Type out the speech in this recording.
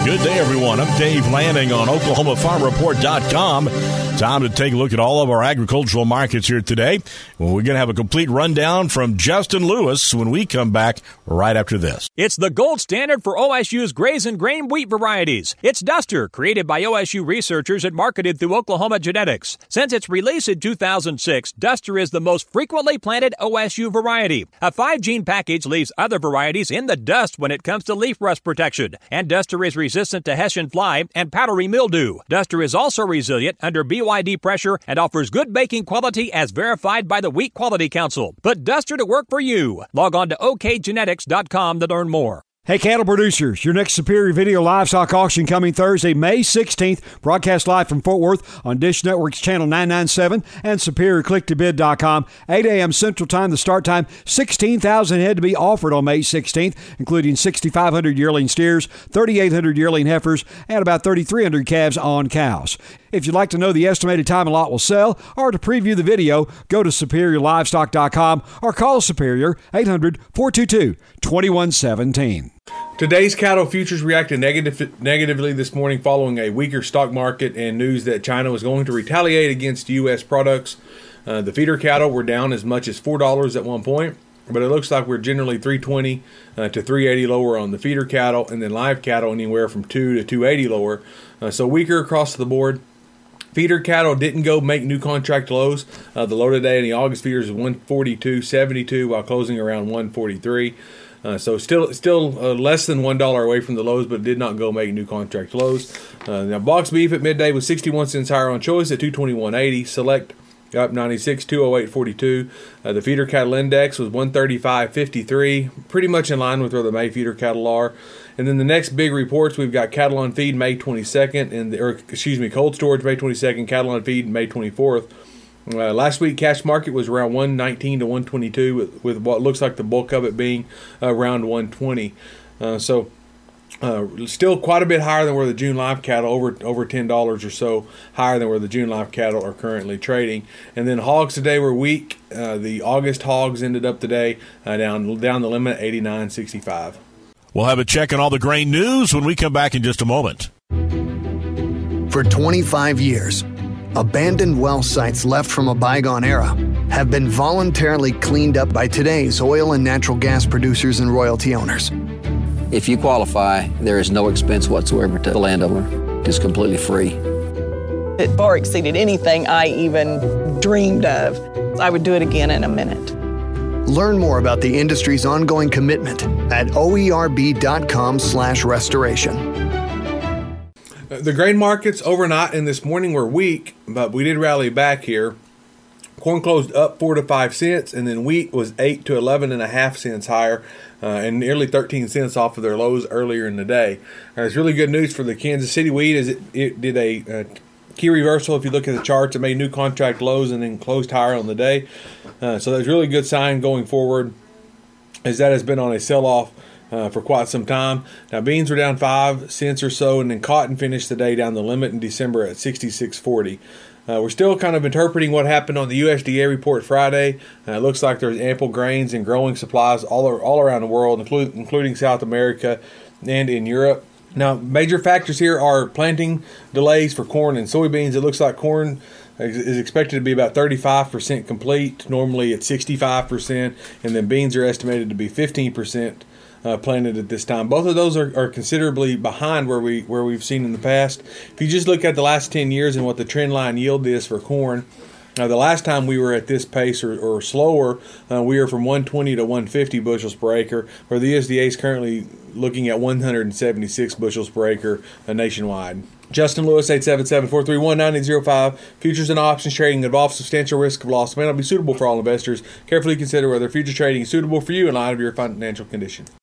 Good day, everyone. I'm Dave Lanning on OklahomaFarmReport.com. Time to take a look at all of our agricultural markets here today. Well, we're going to have a complete rundown from Justin Lewis when we come back right after this. It's the gold standard for OSU's graze and grain wheat varieties. It's Duster, created by OSU researchers and marketed through Oklahoma Genetics. Since its release in 2006, Duster is the most frequently planted OSU variety. A 5-gene package leaves other varieties in the dust when it comes to leaf rust protection. And Duster is resistant to Hessian fly and powdery mildew. Duster is also resilient under BYD pressure and offers good baking quality as verified by the Wheat Quality Council. Put Duster to work for you. Log on to okgenetics.com to learn more. Hey, cattle producers, your next Superior Video Livestock Auction coming Thursday, May 16th. Broadcast live from Fort Worth on Dish Network's Channel 997 and SuperiorClickToBid.com. 8 a.m. Central Time, the start time. 16,000 head to be offered on May 16th, including 6,500 yearling steers, 3,800 yearling heifers, and about 3,300 calves on cows. If you'd like to know the estimated time a lot will sell or to preview the video, go to SuperiorLivestock.com or call Superior 800-422-2117. Today's cattle futures reacted negatively this morning following a weaker stock market and news that China was going to retaliate against U.S. products. The feeder cattle were down as much as $4 at one point, but it looks like we're generally $320 to $380 lower on the feeder cattle, and then live cattle anywhere from $2 to $280 lower. So weaker across the board. Feeder cattle didn't go make new contract lows. The low today in the August feeders is 142.72 while closing around 143. So still less than $1 away from the lows, but did not go make new contract lows. Now box beef at midday was 61 cents higher on choice at 221.80. Select up 96, 208.42. The feeder cattle index was 135.53, pretty much in line with where the May feeder cattle are. And then the next big reports, we've got cattle on feed May 22nd, cold storage May 22nd, cattle on feed May 24th. Last week, cash market was around 119 to 122, with what looks like the bulk of it being around 120. Still quite a bit higher than where the June live cattle, over $10 or so higher than where the June live cattle are currently trading. And then hogs today were weak. The August hogs ended up today down the limit at 89.65. We'll have a check on all the grain news when we come back in just a moment. For 25 years, abandoned well sites left from a bygone era have been voluntarily cleaned up by today's oil and natural gas producers and royalty owners. If you qualify, there is no expense whatsoever to the landowner. It's completely free. It far exceeded anything I even dreamed of. I would do it again in a minute. Learn more about the industry's ongoing commitment at oerb.com/restoration. The grain markets overnight and this morning were weak, but we did rally back here. Corn closed up 4 to 5 cents, and then wheat was 8 to 11.5 cents higher, and nearly 13 cents off of their lows earlier in the day. It's really good news for the Kansas City wheat as it did a key reversal. If you look at the charts, it made new contract lows and then closed higher on the day. So that's a really good sign going forward, as that has been on a sell-off for quite some time. Now, beans were down 5 cents or so, and then cotton finished the day down the limit in December at 66.40. We're still kind of interpreting what happened on the USDA report Friday. It looks like there's ample grains and growing supplies all around the world, including South America and in Europe. Now, major factors here are planting delays for corn and soybeans. It looks like corn is expected to be about 35% complete. Normally it's 65%, and then beans are estimated to be 15% planted at this time. Both of those are considerably behind where we've seen in the past. If you just look at the last 10 years and what the trend line yield is for corn, the last time we were at this pace or slower, we were from 120 to 150 bushels per acre, where the USDA is currently looking at 176 bushels per acre nationwide. Justin Lewis, 877-431-9005. Futures and options trading involves substantial risk of loss. May not be suitable for all investors. Carefully consider whether future trading is suitable for you in light of your financial condition.